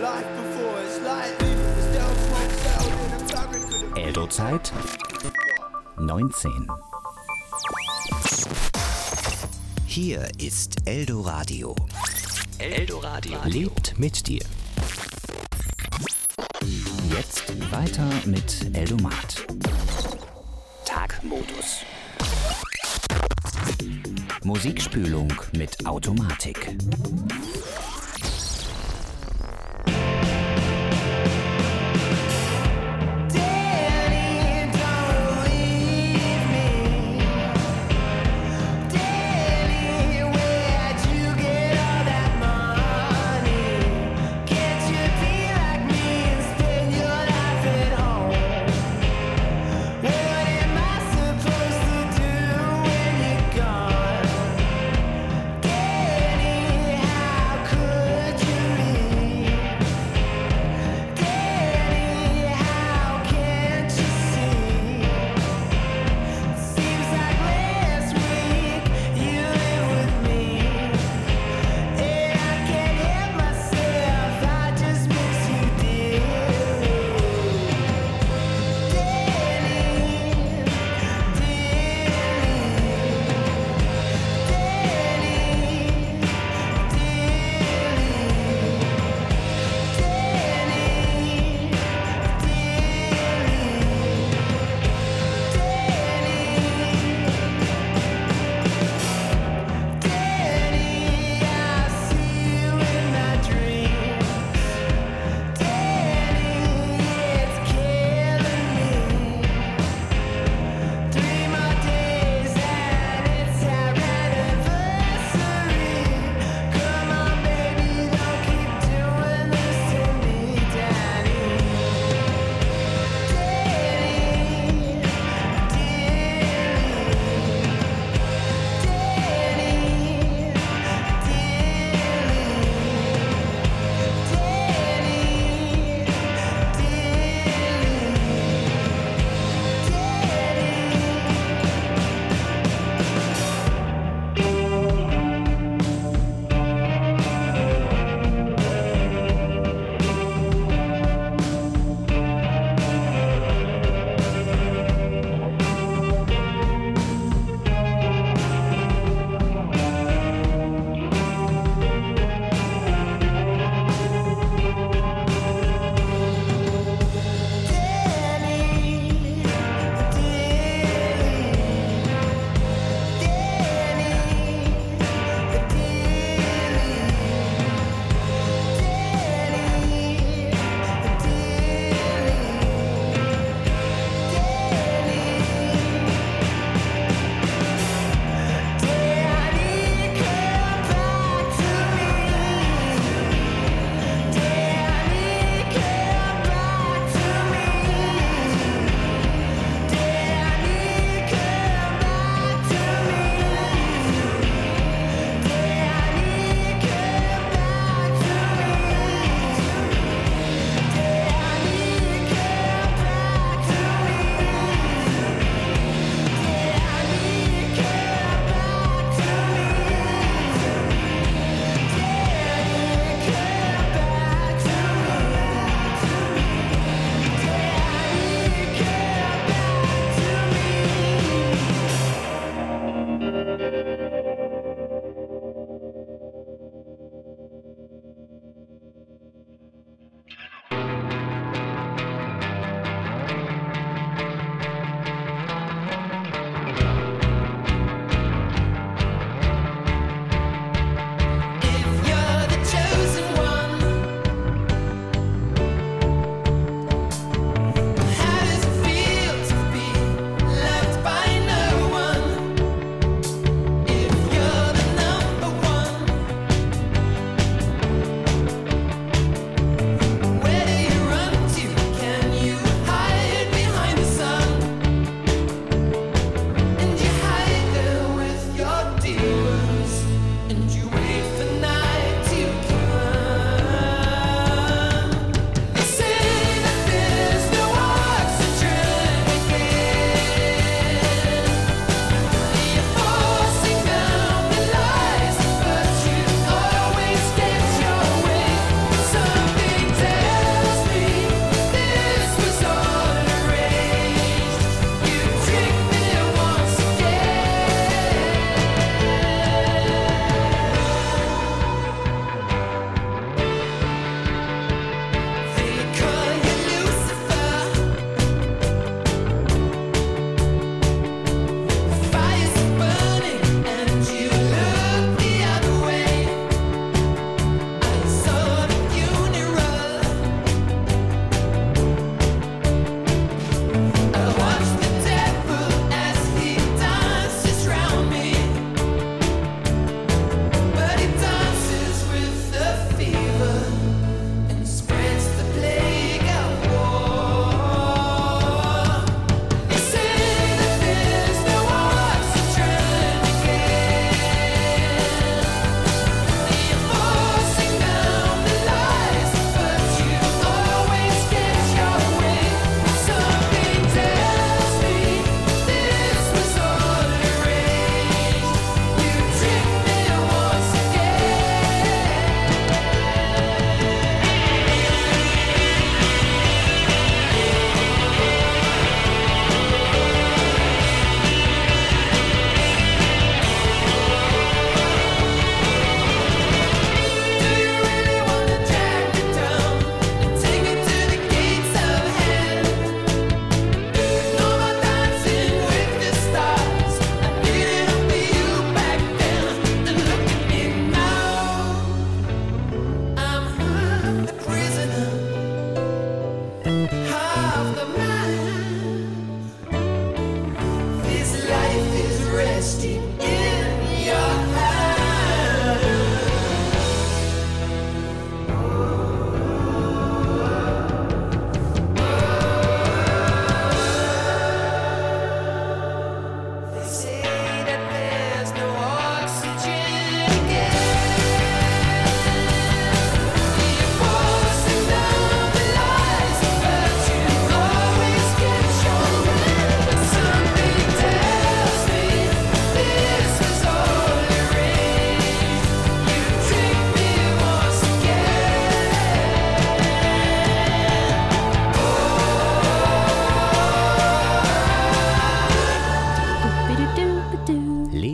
Eldo-Zeit 19. Hier ist Eldoradio. Eldoradio lebt mit dir. Jetzt weiter mit Eldomat. Tagmodus. Musikspülung mit Automatik. Could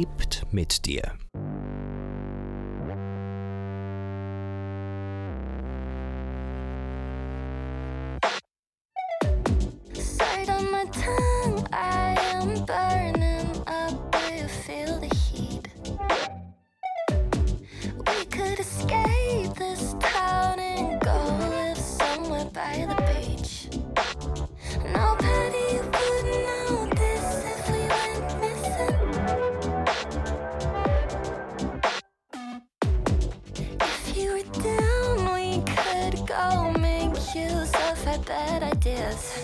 lebt mit dir. Sight on my tongue, I am burning up. Do you feel the heat? We could escape this town and go live somewhere by the beach. Nobody would notice if we went missing. If you were down, we could go make use of our bad ideas.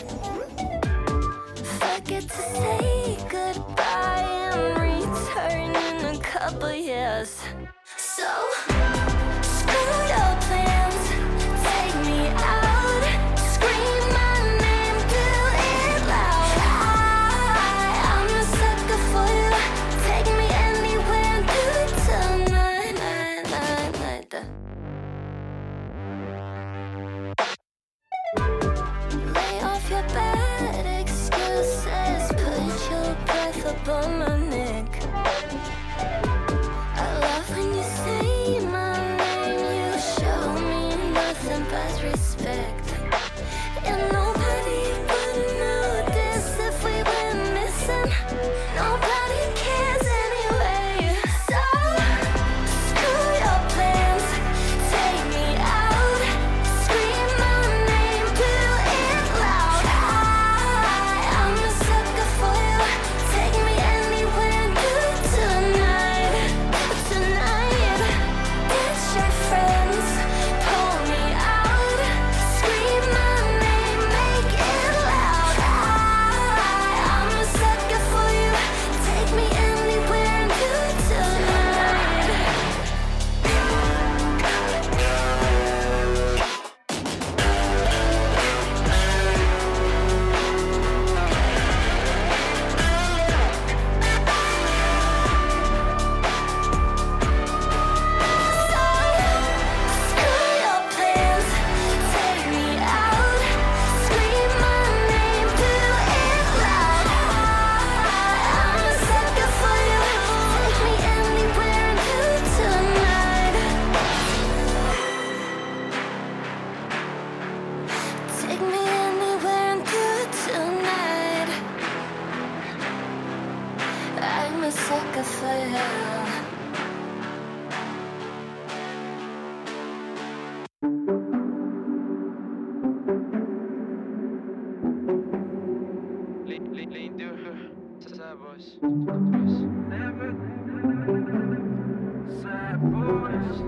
Forget to say goodbye and return in a couple years. So, screw your plans, take me out, scream my name, do it loud. I'm a sucker for you, take me anywhere, do it tonight, night, night, night. Lay off your bad excuses, put your breath up on my neck. I love when you say my name, you show me nothing but respect. And nobody would notice if we went missing. Nobody cares anyway. So, screw your plans, take me out, scream my name, do it loud. I'm a sucker for you, take me anywhere, do it tonight. Tonight, ditch your friends, pull me out, scream my name, make it loud. I'm a sucker for you, take me anywhere, do it tonight. Screw your plans, take me out, scream my name, do it loud. I'm a sucker for you, take me anywhere, do it tonight. Take me anywhere and do it tonight. I'm a sucker for you. Lean through her, sad boys. Never sad boys.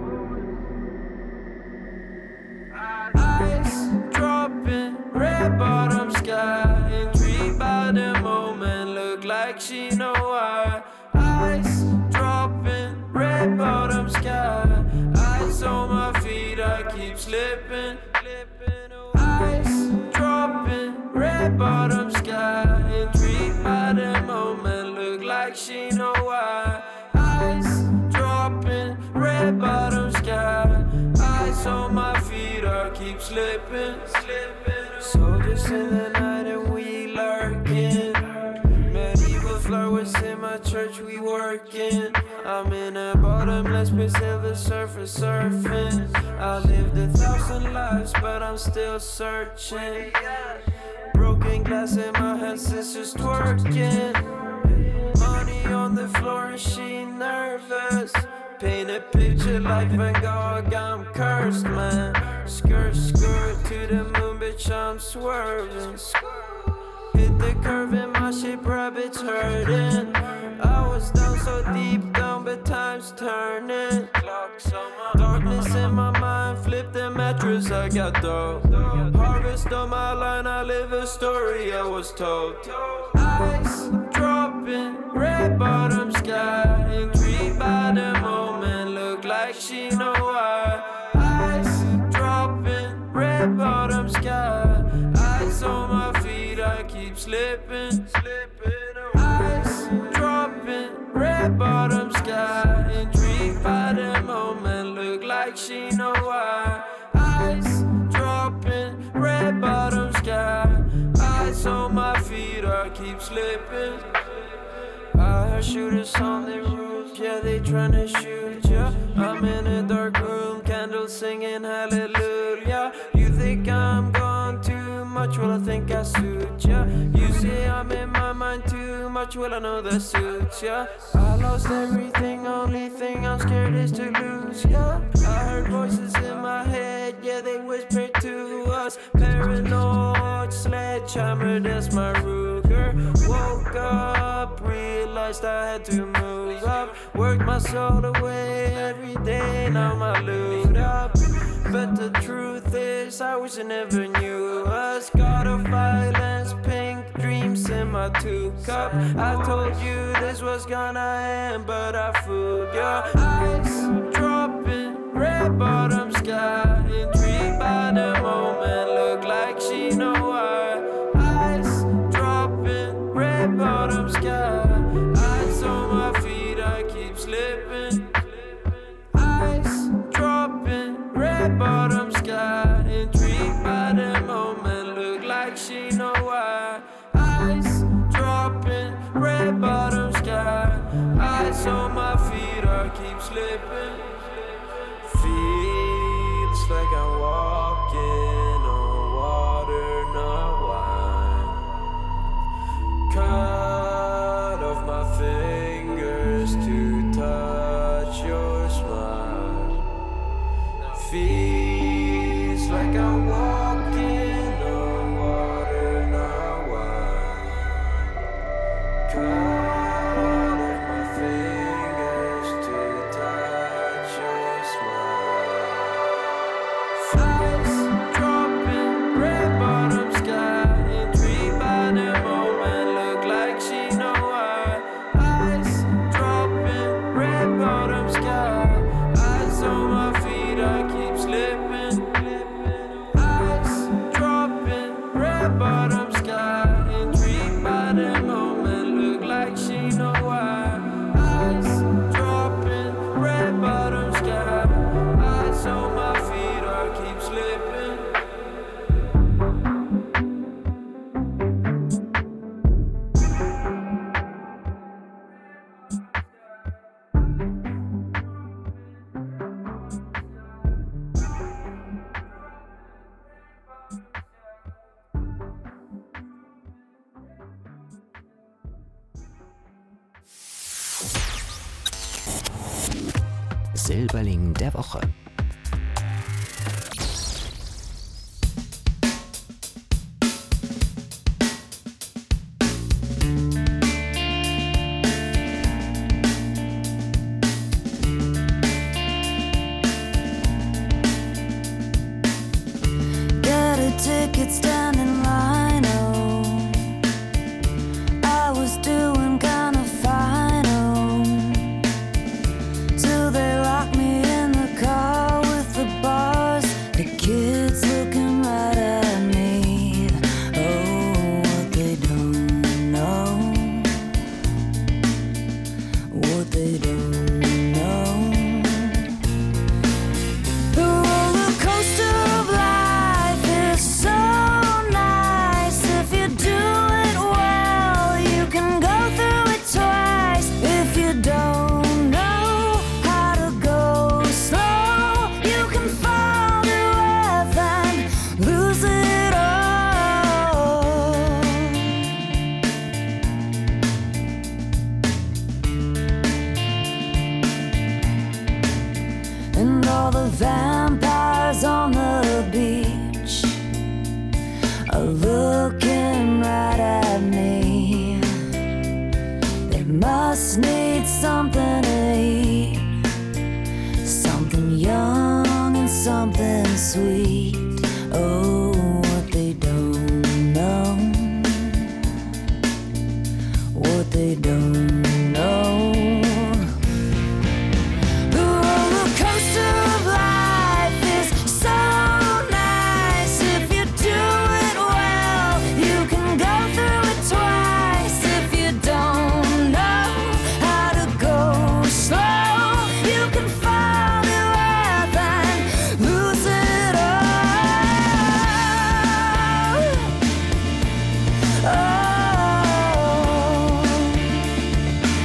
Ice dropping, red bottom sky. Intrigued by the moment, look like she know why. Ice dropping, red bottom sky. Ice on my feet, I keep slipping. Ice dropping, red bottom sky. Intrigued by the moment, look like she know why. Ice dropping, red bottom sky. Ice on my feet, I keep slipping. Soldiers in the night and we lurking. Medieval flowers in my church, we working. I'm in a bottomless pit, silver surface surfing. I lived 1,000 lives, but I'm still searching. Broken glass in my hand, sisters twerking. Money on the floor and she nervous. Paint a picture like Van Gogh, I'm cursed, man. Skirt, skirt to the moon, bitch, I'm swerving. Hit the curve and my shape rabbits hurting. I was down so deep down, but time's turning. Darkness in my mind, flip the mattress, I got dough. Harvest on my line, I live a story I was told. Ice dropping, red bottom sky. Intrigued by the moment, look like she know why. Ice dropping, red bottom sky. Ice on my feet, I keep slipping. Ice dropping, red bottom sky. Intrigued by the moment, look like she know why. Ice dropping, red bottom sky. Ice on my feet, I keep slipping. I heard shooters on trying to shoot ya. I'm in a dark room, candles singing hallelujah. You think I'm gone too much, well I think I suit ya. You say I'm in my mind too much, well I know that suits ya. I lost everything, only thing I'm scared is to lose ya. I heard voices in my head, yeah they whispered to us. Paranoid sledgehammer, that's my Ruger. Woke up, realized I had to move up. Worked my soul away every day, now my loot up. But the truth is, I wish I never knew us. God of violence, pink dreams in my 2-cup. I told you this was gonna end, but I fooled ya. Ice dropping, red bottom sky. Intrigued by the moment, look like she know why. Ice dropping, red bottom sky. Ice on my feet, I keep slipping. Ice dropping, red bottom sky. Intrigued by the moment, look like she know why. Ice dropping, red bottom sky. Ice on my feet, I keep slipping. Feels like I'm walking on water, not wine. Cut off my fingers to touch your smile. Feels like I'm walking on water, not wine. Cut off my fingers to touch your smile. Ice dropping, red bottom sky. Intrigued by the moment, look like she know why. Ice dropping, red bottom sky. Ice on my feet, I keep slipping. Ice dropping, red bottom sky. Intrigued by the moment, look like she know why. Ice dropping, red bottom sky. Ice on my feet, I keep slipping. Silberling der Woche. Got a ticket, stand in line, oh. I was doing kinda fine, oh, till they locked me in the car with the bars. The kids looking right at me. Oh, what they don't know, what they don't know. The roller coaster of life is so nice. If you do it well, you can go through it twice. If you don't know how to go slow, you can fall to earth and lose it all. And all the vampires on the beach are looking right at me. They must need something to eat, something young and something sweet. Oh, what they don't know, what they don't know. The roller coaster of life is so nice. If you do it well, you can go through it twice. If you don't know how to go slow, you can fall to earth and lose it all. Oh.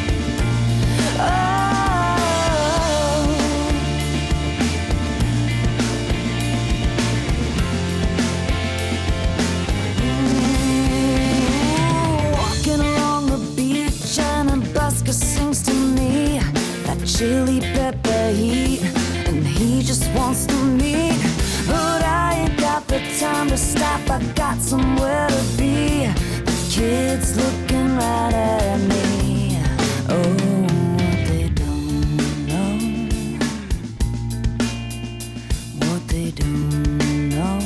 just sings to me that chili pepper heat, and he just wants to meet. But I ain't got the time to stop, I got somewhere to be. The kids looking right at me. Oh, they don't know what they don't know.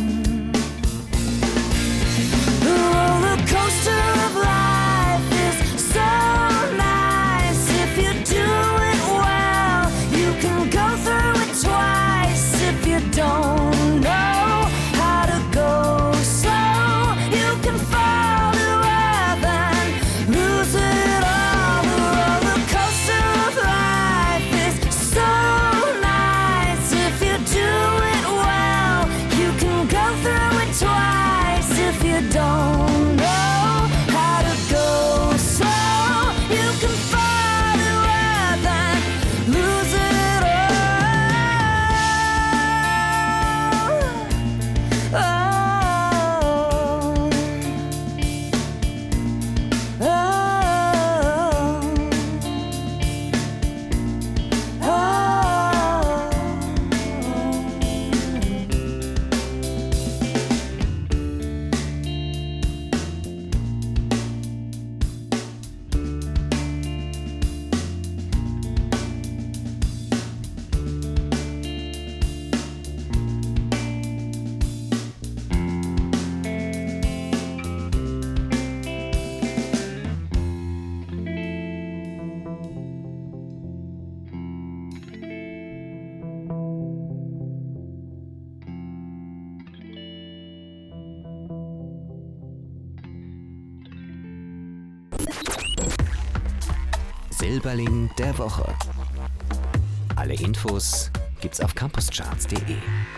The roller coaster of life is so nice. If you do it well, you can go through it twice. If you don't know how to go slow, you can fall to earth and lose it all. The roller coaster of life is so nice. If you do it well, you can go through it twice. If you don't know how to go slow, you can fall to earth and lose it all. Silberling der Woche. Alle Infos gibt's auf campuscharts.de.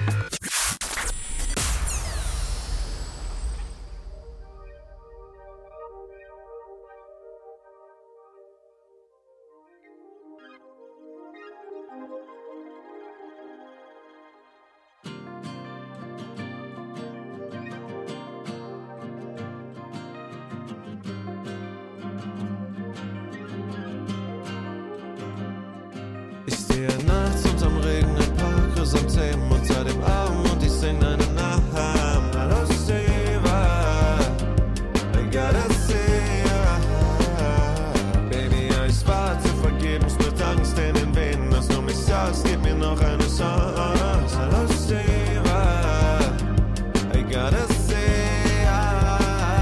Ich stehe nachts unterm Regen im Park, Chrysanthemen unter dem Arm und ich sing deinen Namen. Hallo Shiva, I gotta see ya. Baby, ja, ich warte vergebens mit Angst in den Venen, dass du mich sagst, gib mir noch eine Chance. Hallo Shiva, I gotta see ya.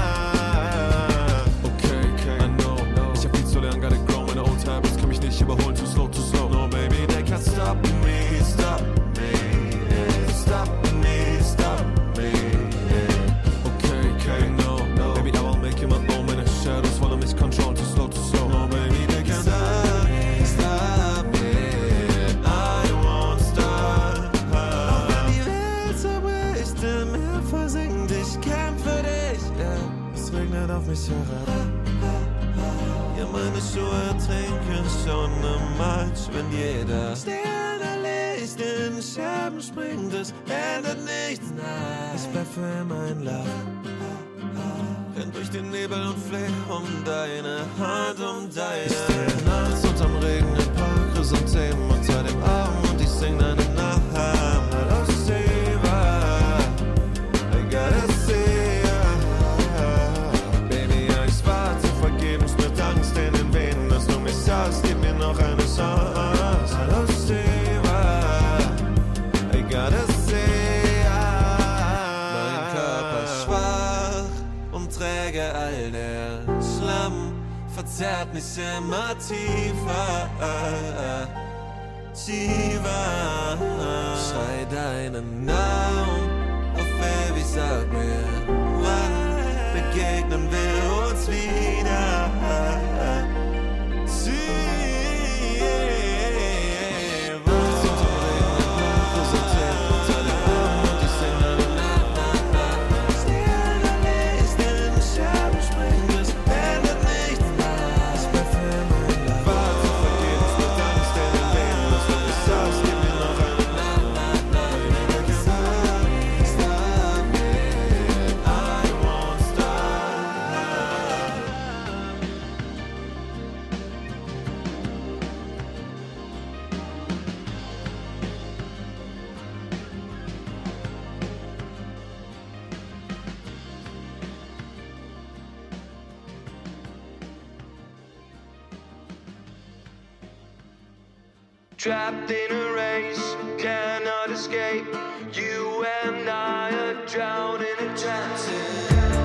Okay, I know, ich hab viel zu lernen, gotta grow, meine old habits kann mich nicht überholen, too slow. No, baby, they can't stop me, stop me, yeah. Stop me, stop me, yeah. Okay, no, baby, I won't make you my own, meine shadows wollen mich control, too slow. No, baby, they can't stop me, I won't stop. Auch wenn die Welt zerbricht, im Meer versinkt, ich kämpfe dich, yeah. Es regnet auf mich herab. Ja, meine Schuhe trinken schon im Matsch, wenn jeder Sternenlicht in den Scherben springt, es ändert nichts, nein. Ich bleib für immer in Love. Renn durch den Nebel und fleh um deine Hand, um deine. Ich stehe nachts unterm Regen im Park, Chrysanthemen unter dem Arm und ich sing deinen Namen. Hallo Shiva, I gotta see ya. Baby, ja, ich warte vergebens mit Angst in den Venen, dass du mich sagst, gib mir noch eine Chance. Hallo Shiva, I gotta see ya. Mein Körper schwach und träge all der Schlamm verzerrt mich immer tiefer. Shiva, schrei deinen Namen auf ewig, sag mir, wann begegnen wir uns wieder. I trapped in a race, cannot escape. You and I are drowning in chances.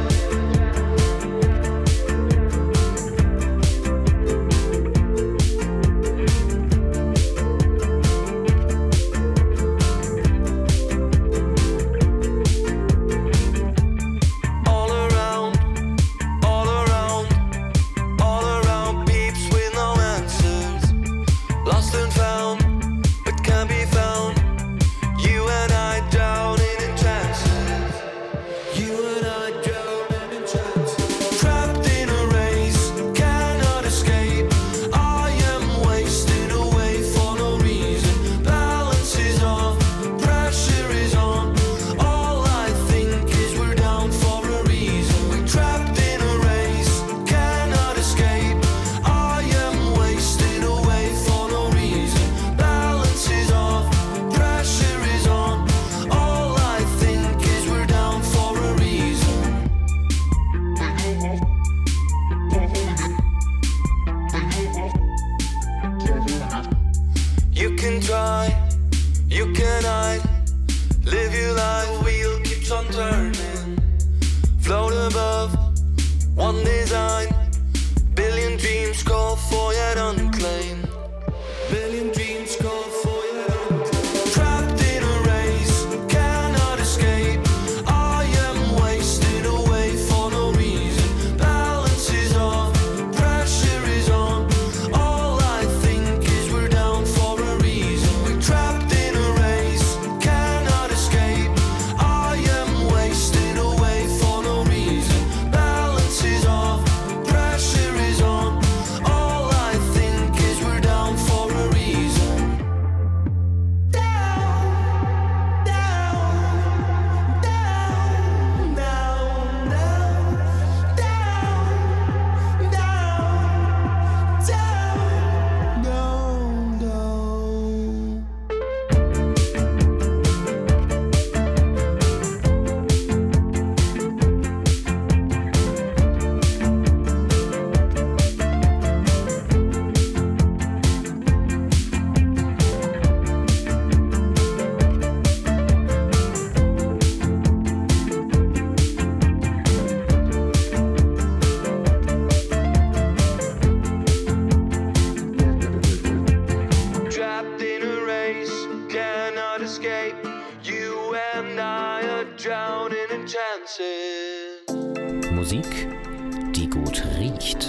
Musik, die gut riecht.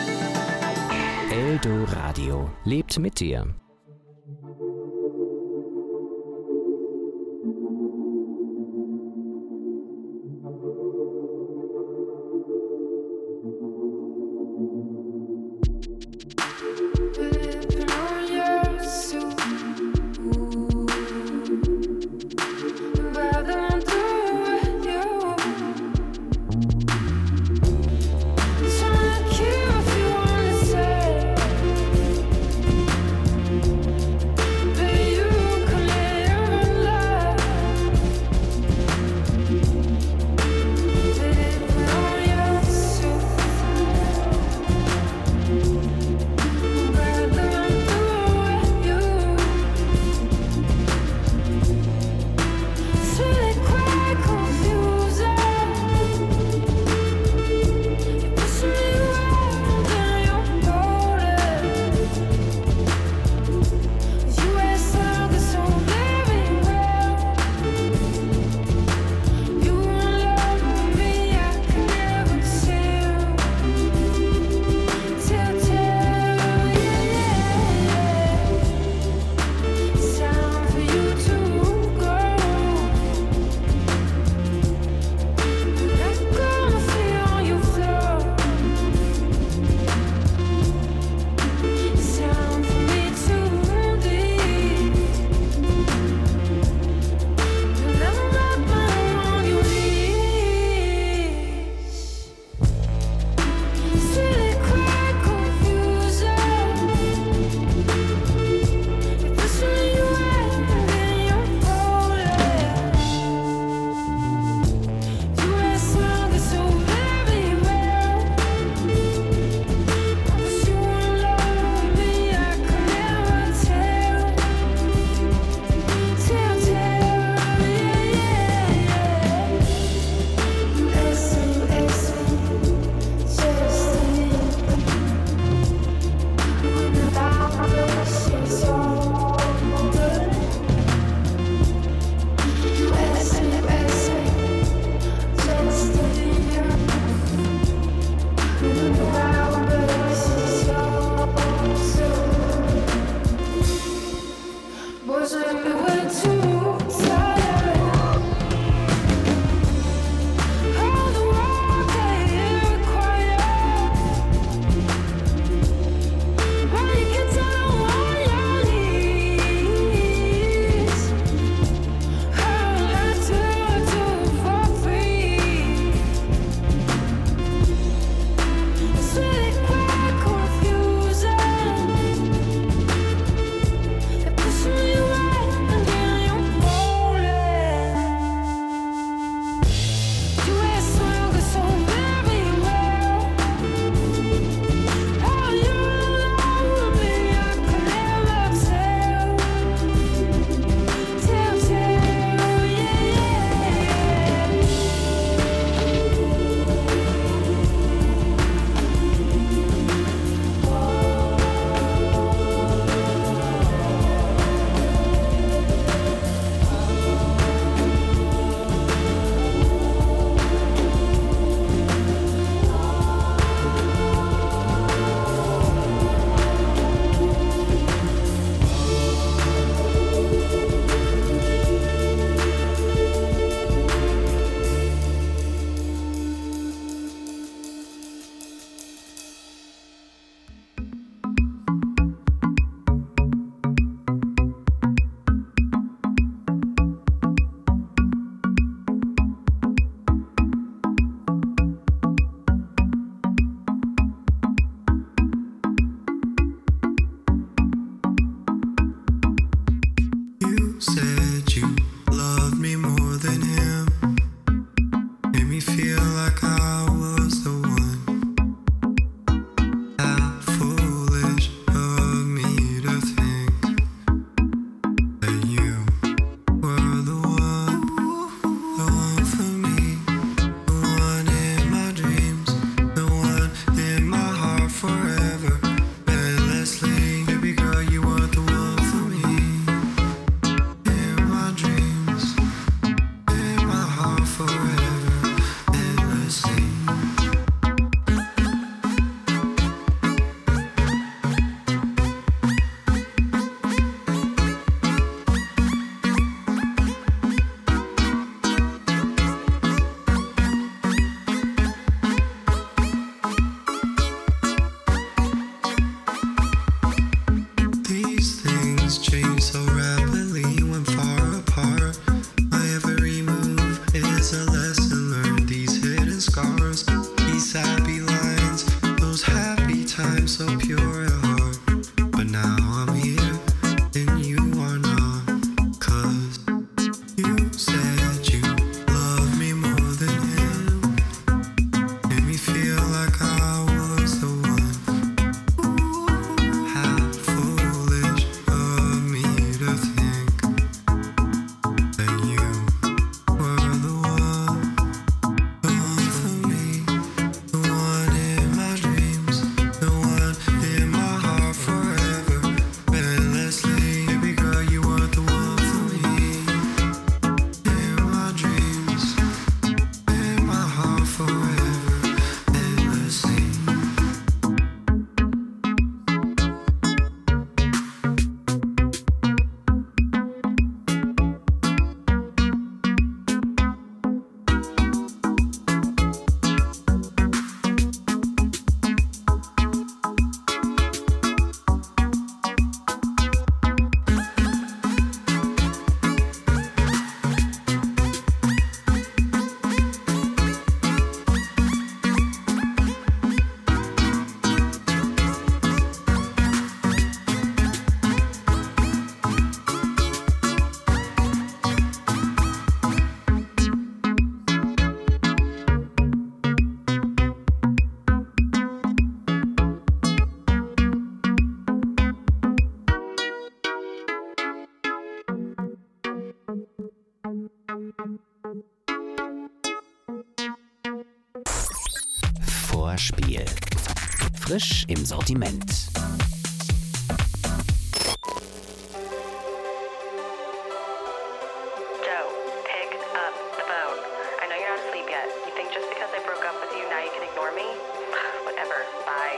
Eldoradio lebt mit dir. If you wanna say said you loved me more than him. Made me feel like I was the one. How foolish of me to think that you were the one for me. The one in my dreams, the one in my heart forever. Endlessly, baby girl, you were the one for me. In my dreams, in my heart forever. Endlessly. These things change so rapidly when far apart. My every move is a lesson learned. These hidden scars, these happy lines, those happy times so pure at heart. But now I'm here and you are not. 'Cause you said you loved me more than him. Made me feel like I was the one. How foolish of me to think that you were the one for me. The one in my dreams, the one in my heart forever. Endlessly, baby girl, you were the one for me. In my dreams, in my heart forever. Endlessly. Vorspiel. Frisch im Sortiment. Joe, pick up the phone. I know you're not asleep yet. You think just because I broke up with you now you can ignore me? Whatever. Bye.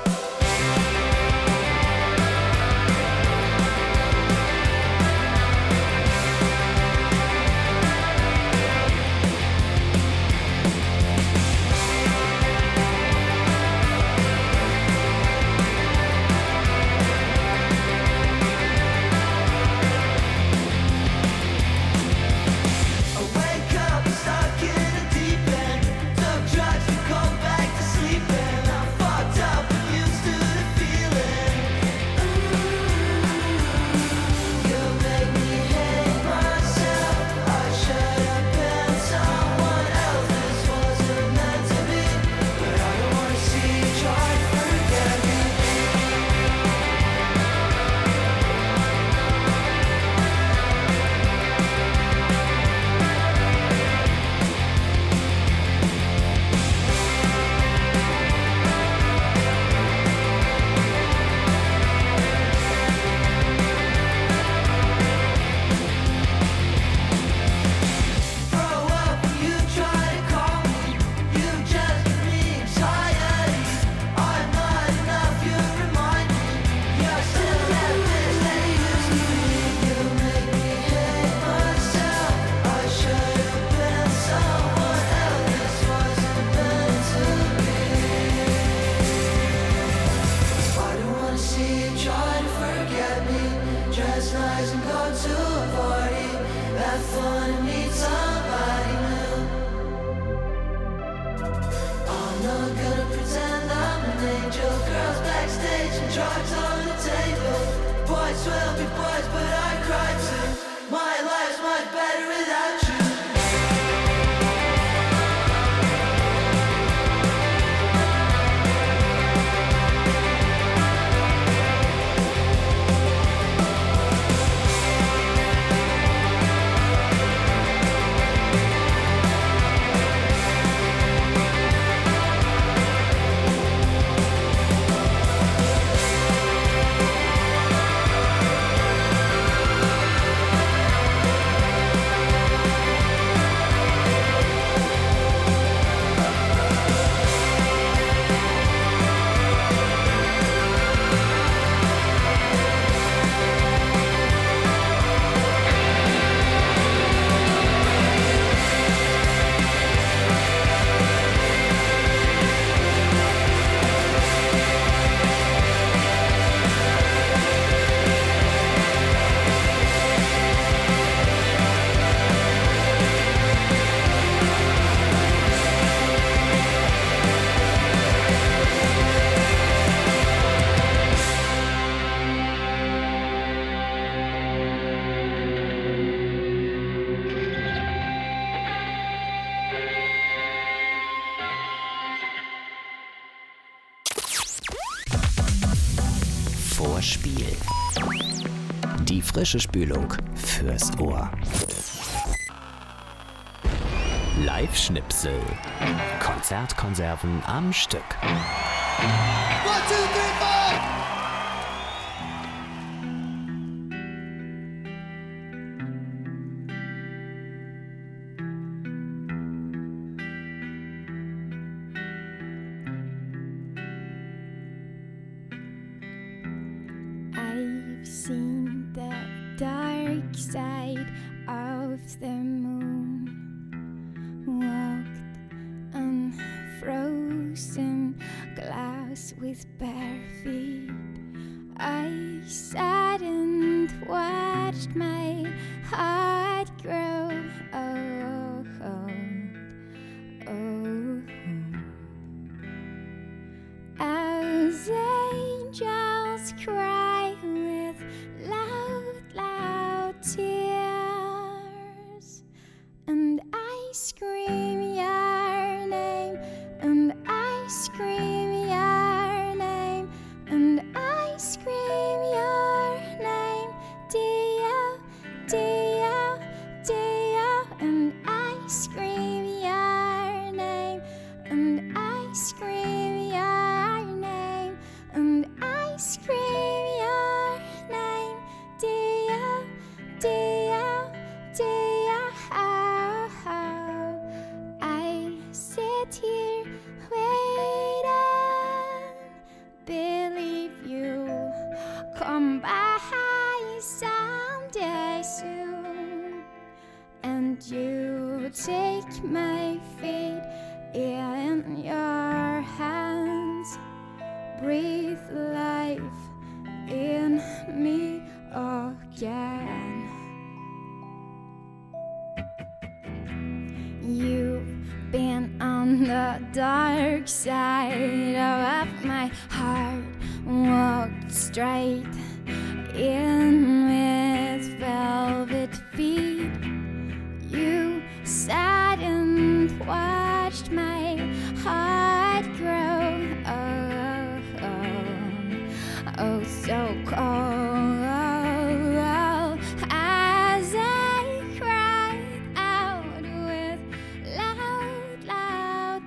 I wake up stuck in a deep end. Took drugs to go back to sleeping. I'm fucked up and used to the feeling. You make me hate myself. I should have been someone else. This wasn't meant to be, but I don't wanna see you try to forget me. Grow up and you try to call me. You just give me anxiety. I'm not enough, you remind me. You're still that bitch that you used to be. You make me hate myself. I should have been someone else. This wasn't meant to be. I don't wanna see you try to forget me. Dress nice and go to a party. Have fun and meet somebody new. I'm not gonna pretend I'm an angel. Girls backstage and drugs on the table. Boys will be boys, but I cry too. Vorspiel. Die frische Spülung fürs Ohr. Live-Schnipsel. Konzertkonserven am Stück. 1, 2, 3, 4! I've seen the dark side of the moon, walked on frozen glass with bare feet. I sat and watched my heart grow. Oh, oh, oh. As angels cry with loud, loud tears, and I scream your name, and I scream your name, and I scream your name, Dio, Dio, Dio, and I scream your name, and I scream your name, and I scream your name, Dio, Dio, Dio. Oh, oh. I sit here waiting, believe you come by someday soon, and you take my fate in your hands, breathe life in me again. You've been on the dark side of my heart, walked straight in with velvet feet. You sat and watched my heart grow. Oh, oh, oh, so cold. As I cried out with loud, loud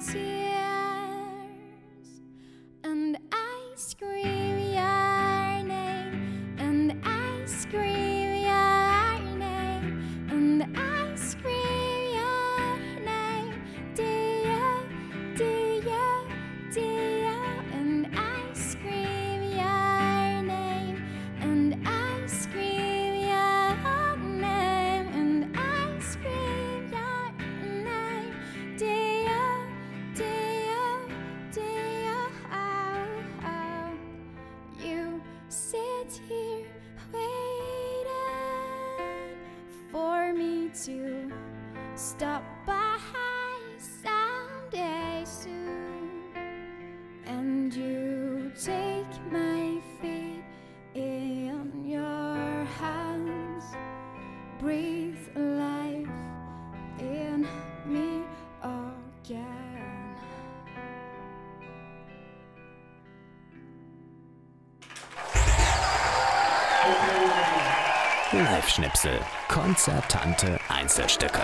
tears, and I scream your name, and I scream your name, and I scream your name, Dio, Dio, Dio, and I scream your name, and I scream your name, and I scream your name, Dio, Dio, Dio. Oh, oh. You sit here waiting for me to stop by someday soon, and you take my fate in your hands, breathe life in me again. Live-Schnipsel. Konzertante Einzelstücke.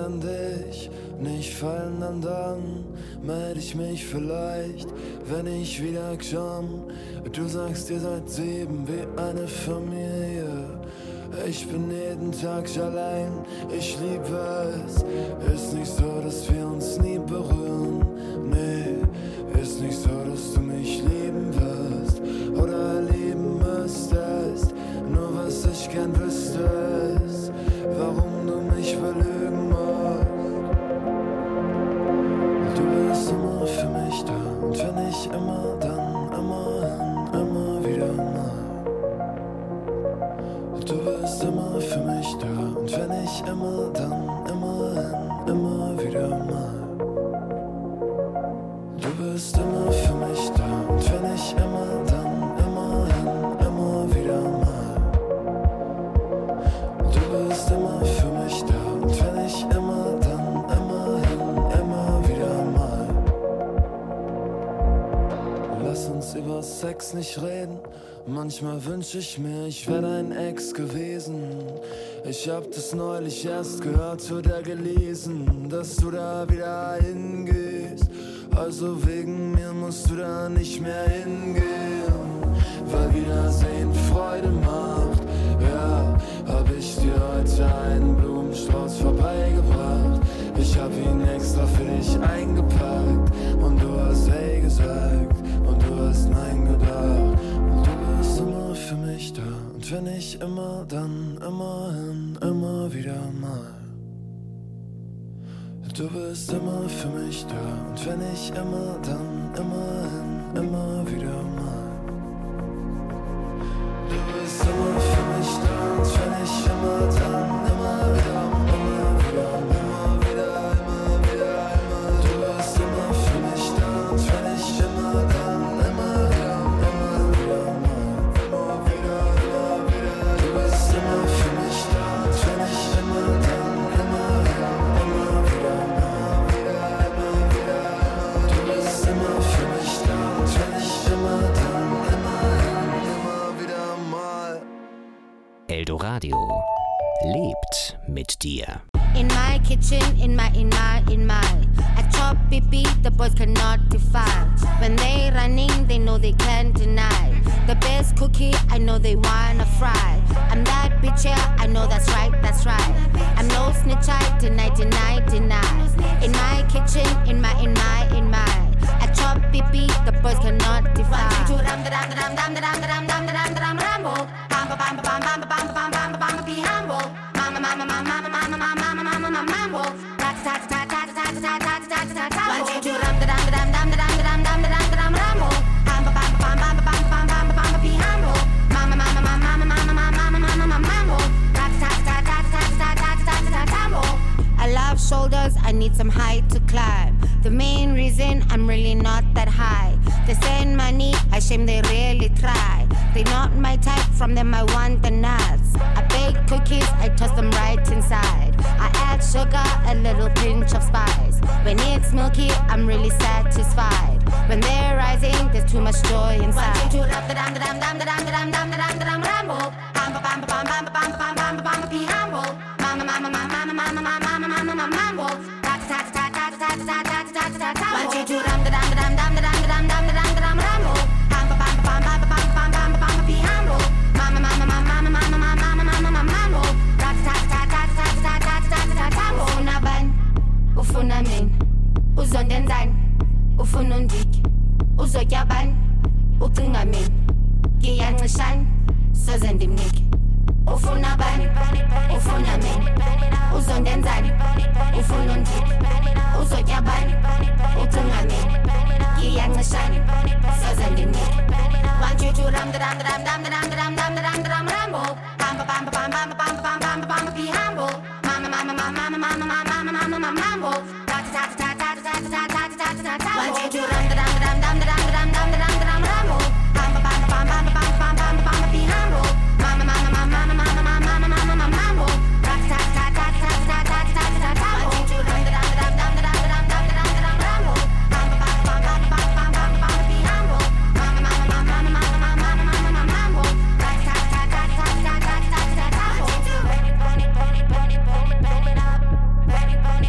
an dich nicht fallen, dann meld ich mich vielleicht, wenn ich wieder komm. Du sagst, ihr seid 7 wie eine Familie. Ich bin jeden Tag allein, ich liebe es. Ist nicht so, dass wir uns nie berühren. Nee, ist nicht so, dass du mich lieben wirst oder lieben müsstest. Nur was ich gern wüsste ist, warum du mich belügen musst. Du bist immer für mich da und wenn nicht immer, dann immerhin, immer wieder mal. Du bist immer für mich da und wenn nicht immer, dann immerhin, immer wieder mal. Du bist immer für mich da und wenn nicht immer, dann immerhin, immer wieder mal. Du bist immer für mich da und wenn nicht immer, dann immerhin, immer wieder mal. Lass uns über Sex nicht reden. Manchmal wünsch ich mir, ich wär dein Ex gewesen. Ich hab das neulich erst gehört oder gelesen, dass du da wieder hingehst. Also wegen mir musst du da nicht mehr hingehen, weil Wiedersehen Freude macht. Ja, hab ich dir heute einen Blumenstrauß vorbeigebracht. Ich hab ihn extra für dich eingepackt und du hast hey gesagt und du hast nein gedacht. Du bist immer für mich da und wenn nicht immer, dann immerhin, immer wieder mal. Du bist immer für mich da und wenn nicht immer, dann immerhin, immer wieder mal. Du bist immer für mich da und wenn nicht immer, dann immer wieder, immer wieder, immer wieder, immer wieder, immer. Du bist immer für mich da und wenn nicht immer, dann immer wieder, immer wieder mal. Immer wieder, immer wieder. Du bist immer für mich da und wenn nicht immer, dann immer wieder, immer wieder, immer wieder, immer wieder, immer. Du bist immer für mich da und wenn nicht immer, dann immer wieder mal. Eldoradio lebt mit dir. In my kitchen, in my I chop beat, the boys cannot define. When they running, they know they can't deny. The best cookie, I know they wanna fry. I'm that bitch, yeah, I know that's right, that's right. I'm no snitch, I deny. In my kitchen, in my I chop beat, the boys cannot define. Rambo, bam bam bam bam bam bam bam bam bam, be humble. Mama, mama, mama, mama, mama, mama, mama, mama, mama, mambo. Rat tat tat tat tat tat tat tat tat tat. One two two ram dam dam dam dam dam dam dam dam rambo. Bam bam bam bam bam bam bam bam bam, be humble. Mama, mama, mama, mama, mama, mama, mama, mama, mambo. Rat tat tat tat tat tat tat tat tat tat. I love shoulders, I need some height to climb. The main reason I'm really not that high. They send money, I shame they really try. They not my type, from them I want the nuts. I bake cookies, I toss them right inside. I add sugar, a little pinch of spice. When it's milky, I'm really satisfied. When they're rising, there's too much joy inside. One, two, two, dam dam dam dam dam dam dam dam dam ramble. Bam bam bam bam bam bam bam bam, be humble. Mama mama mama mama mama mama mama mama mambo. Tat tat tat tat tat tat tat tat tat tat. One, two, two, dam dam dam dam dam dam dam dam dam ramble. Bam bam bam bam bam bam bam bam, be humble. Mama mama mama mama mama mama mama mambo. Tat tat tat tat tat tat tat tat tat tat. Ufuna ban, ufuna min, uzonden zan, ufuna undik, uzotya ban, ucinga min, ngiyancishan, sozendimnike. Ufuna ban, ufuna min, uzonden zan, ufuna undik, uzotya ban, ucinga min, ngiyancishan, sozendimnike. One two two ram dam dam dam dam dam dam dam dam rambo. Bam bam bam bam bam bam bam bam, be humble. Mama mama mama mama mama mama mama mama mambo. Tat tat tat tat tat tat tat tat tat tat. One two two ram dam dam dam dam dam dam dam dam rambo. Bam bam bam bam bam bam bam bam, be humble. Mama mama mama mama mama mama mama mambo. Tat tat tat tat tat tat tat tat tat tat. One two two ram dam dam dam dam dam dam dam rambo. Bam bam bam bam bam bam bam bam, be humble. Mama mama mama mama mama mama mambo. Tat tat tat tat tat tat tat tat tat. One two two.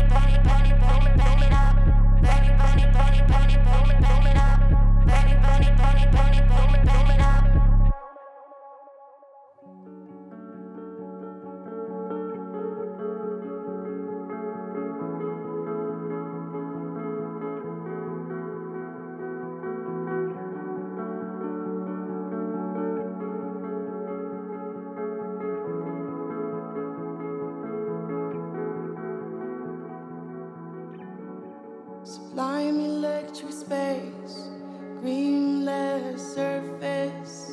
sublime electric space, greenless surface.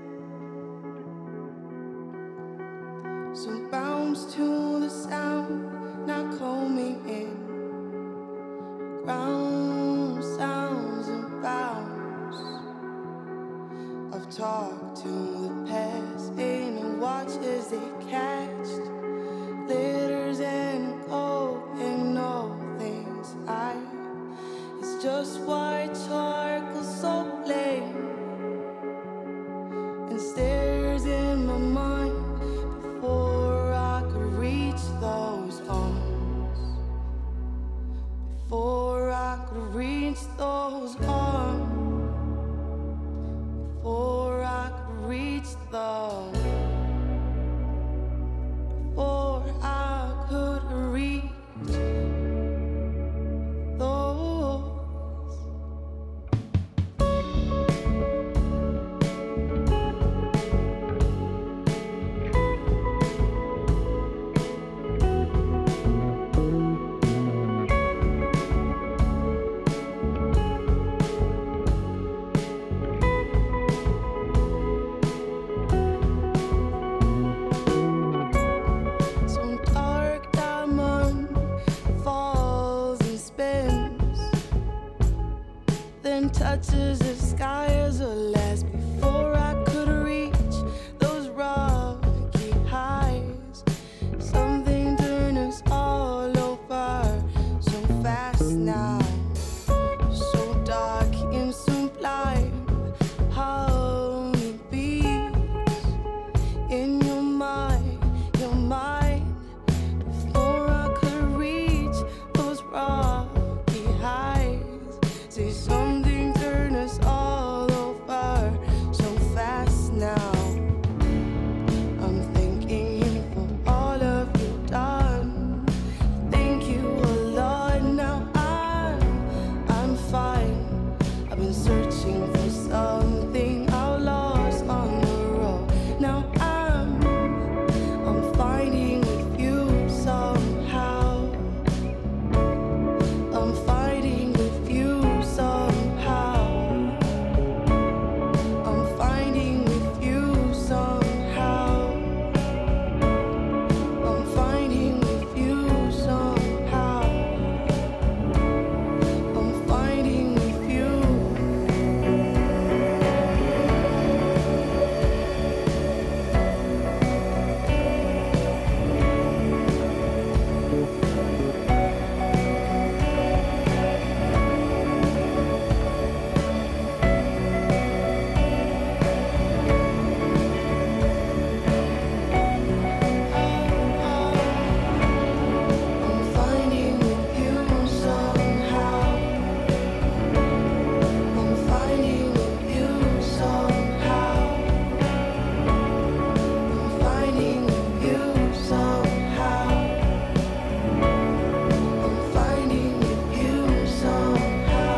So bounce to the sound, not combing in. Ground sounds and bounds. I've talked to the past and watched as they catched glitters and coke and all things it's just white charcoal so plain and stares in my mind before I could reach those arms. Before I could reach those arms. Before I could reach those. Before I could reach those. Touches the sky as a last before I could reach those rocky heights. Something turned us all over so fast now, so dark and so blind. How it beats in your mind, before I could reach those rocky heights. Say something turn us all over so fast now. I'm thanking for all of you done. Thank you a lot. Now I'm fine. I've been searching for something I lost on the road. Now I'm finding with you somehow. I'm fighting with you somehow. I'm finding with you somehow. I'm finding with you somehow. I'm finding with you. I'm finding with you somehow. I'm finding with you somehow. I'm finding with you somehow. I'm finding with you somehow.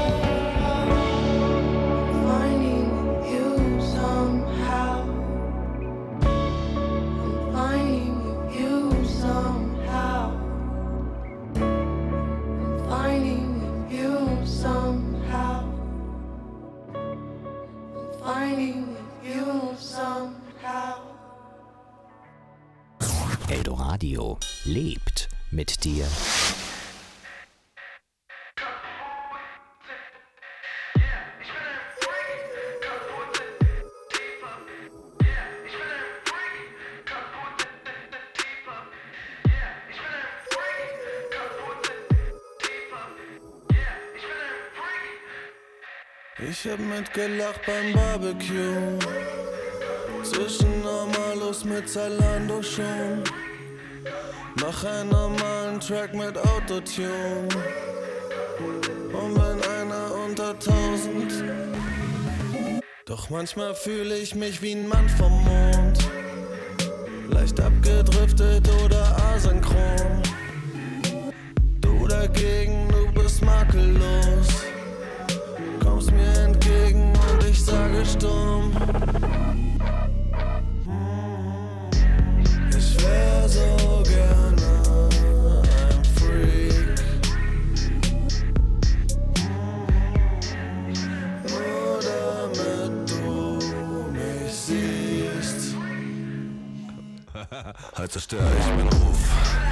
I'm finding with you somehow. I'm finding with you somehow. I'm finding with you somehow. I'm finding with you somehow. Eldoradio lebt mit dir. Ich hab mitgelacht beim Barbecue. Zwischen Normalos mit Zalando schon. Mach einen normalen Track mit Autotune. Und bin einer unter 1000. Doch manchmal fühle ich mich wie ein Mann vom Mond. Leicht abgedriftet oder asynchron. Du dagegen, du bist makellos. Kommst mir entgegen und ich sage stumm. Ich wär so gerne ein Freak. Halt zerstör ich meinen Ruf.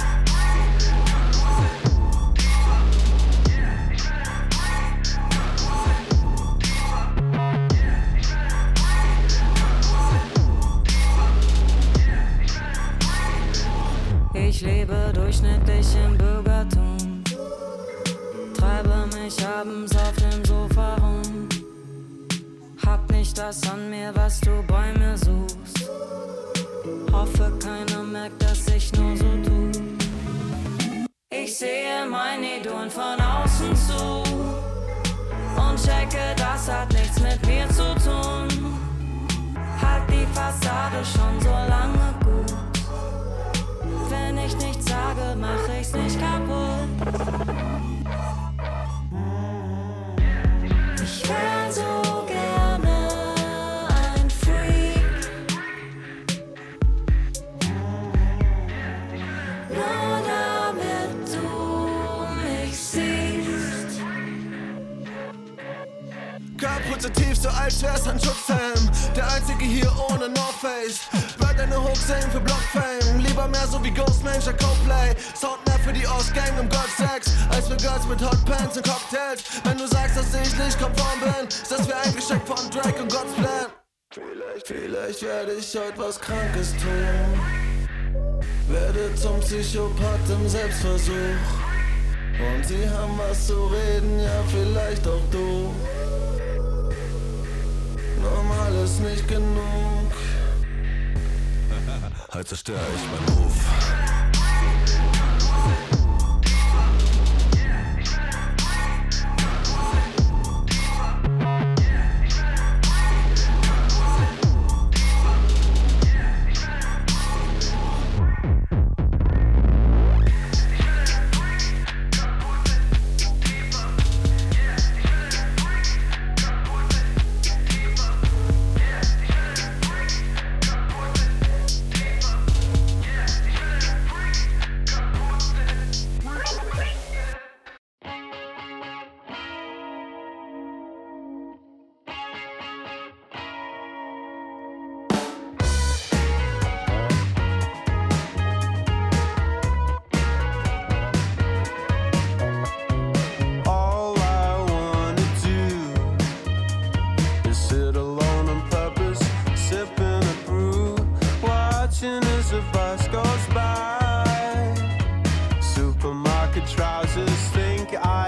Ich lebe durchschnittlich im Bürgertum, treibe mich abends auf dem Sofa rum, hab nicht das an mir, was du bei mir suchst, hoffe keiner merkt, dass ich nur so tu. Ich sehe mein Idol von außen zu und checke, das hat nichts mit mir zu tun, halt die Fassade schon so lange gut. Wenn ich nichts sage, mach ich's nicht kaputt. Ich wär so gerne ein Freak, nur damit du mich siehst. K-positiv, so als wär's ein Schutzhelm. Der einzige hier ohne North Face. Wird eine Hook singen für Blockfame. Lieber mehr so wie Ghostman, statt Coldplay. Sound mehr für die Ostgang im Golfsex als für Girls mit Hotpants und Cocktails. Wenn du sagst, dass ich nicht konform bin, ist das wie ein Geschenk von Drake und God's Plan. Vielleicht werde ich heute was Krankes tun. Werde zum Psychopath im Selbstversuch. Und sie haben was zu reden, ja vielleicht auch du. Normal ist nicht genug. Halt zerstör ich meinen Ruf. Supermarket trousers, think I